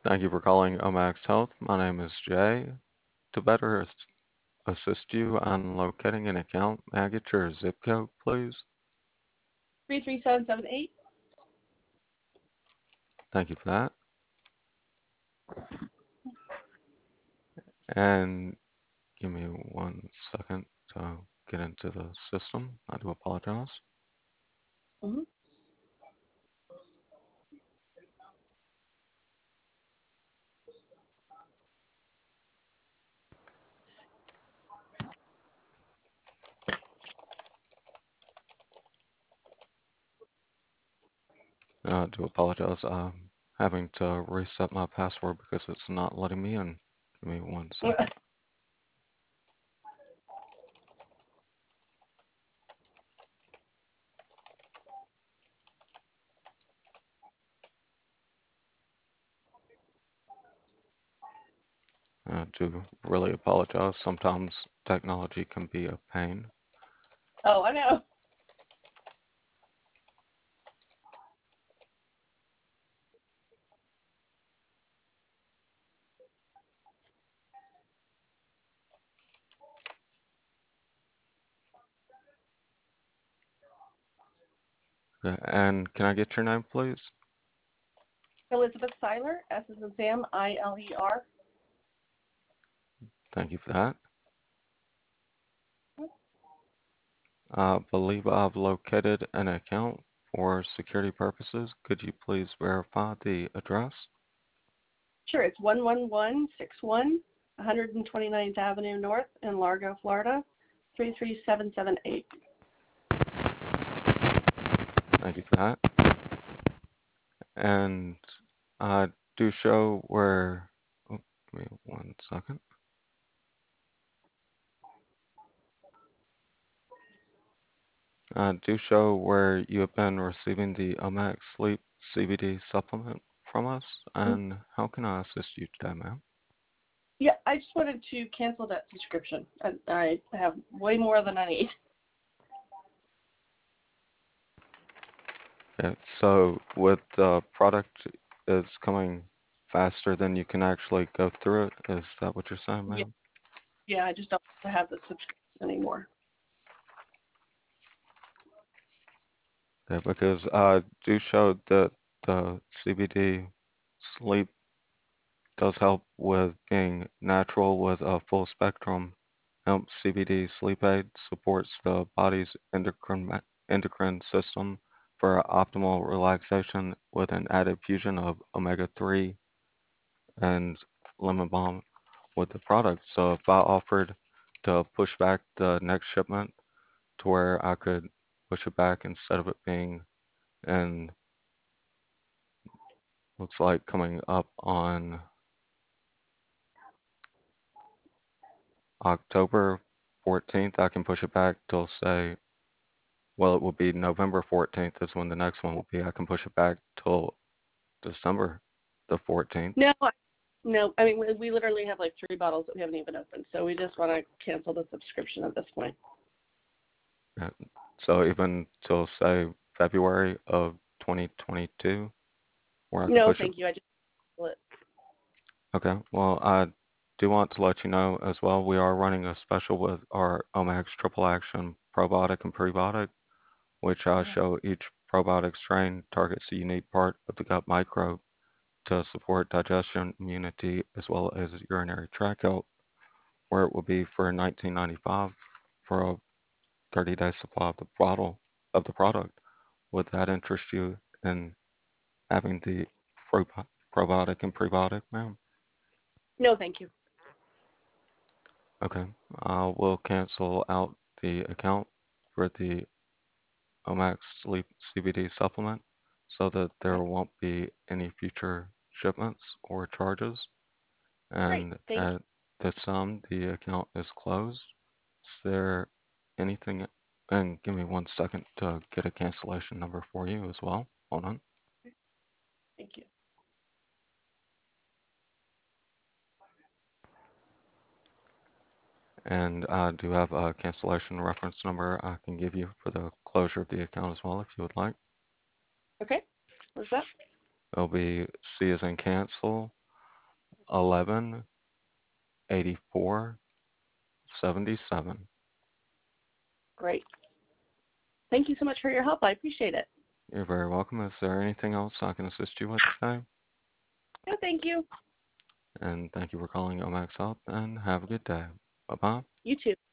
Thank you for calling Omax Health. My name is Jay. To better assist you on locating an account, may I get your zip code, please? 33778. Thank you for that. And give me 1 second to get into the system. I do apologize. Mm-hmm. I do apologize. I'm having to reset my password because it's not letting me in. Give me 1 second. I do really apologize. Sometimes technology can be a pain. Oh, I know. Okay, and can I get your name, please? Elizabeth Seiler, S is in Sam, Iler. Thank you for that. I believe I've located an account for security purposes. Could you please verify the address? Sure, it's 11161, 129th Avenue North in Largo, Florida, 33778. Thank you for that. And I do show where, oh, give me 1 second. I do show where you have been receiving the Omax Sleep CBD supplement from us. And how can I assist you today, ma'am? Yeah, I just wanted to cancel that subscription. I have way more than I need. Okay, so with the product is coming faster than you can actually go through it. Is that what you're saying, Yeah, ma'am? yeah, I just don't have the subscription anymore. Yeah, because I do show that the CBD sleep does help with being natural with a full spectrum. Hemp CBD sleep aid supports the body's endocrine system for optimal relaxation with an added fusion of omega-3 and lemon balm with the product. So if I offered to push back the next shipment to where I could push it back instead of it being in, looks like coming up on October 14th, I can push it back till say, well, it will be November 14th is when the next one will be. I can push it back till December the 14th. No, no. I mean, we literally have like 3 bottles that we haven't even opened, so we just want to cancel the subscription at this point. Yeah. So even till say February of 2022, where I can No, push it. thank you. I just cancel it. Okay, well, I do want to let you know as well, we are running a special with our Omax Triple Action Probiotic and Prebiotic, which I Uh-huh. show each probiotic strain targets a unique part of the gut microbe to support digestion, immunity, as well as urinary tract health, where it will be for $19.95 for a 30-day supply of the bottle of the product. Would that interest you in having the probiotic and prebiotic, ma'am? No, thank you. Okay, I will cancel out the account for the Omax Sleep CBD supplement so that there Okay, won't be any future shipments or charges. great. And Thank at this time, the account is closed. Is there anything? And give me 1 second to get a cancellation number for you as well. Hold on. you. Thank you. And I do have a cancellation reference number I can give you for the closure of the account as well if you would like. Okay. What's that? It'll be C as in cancel, 118477. Great. Thank you so much for your help. I appreciate it. You're very welcome. Is there anything else I can assist you with today? No, thank you. And thank you for calling Omax Health and have a good day. Bye bye. You too.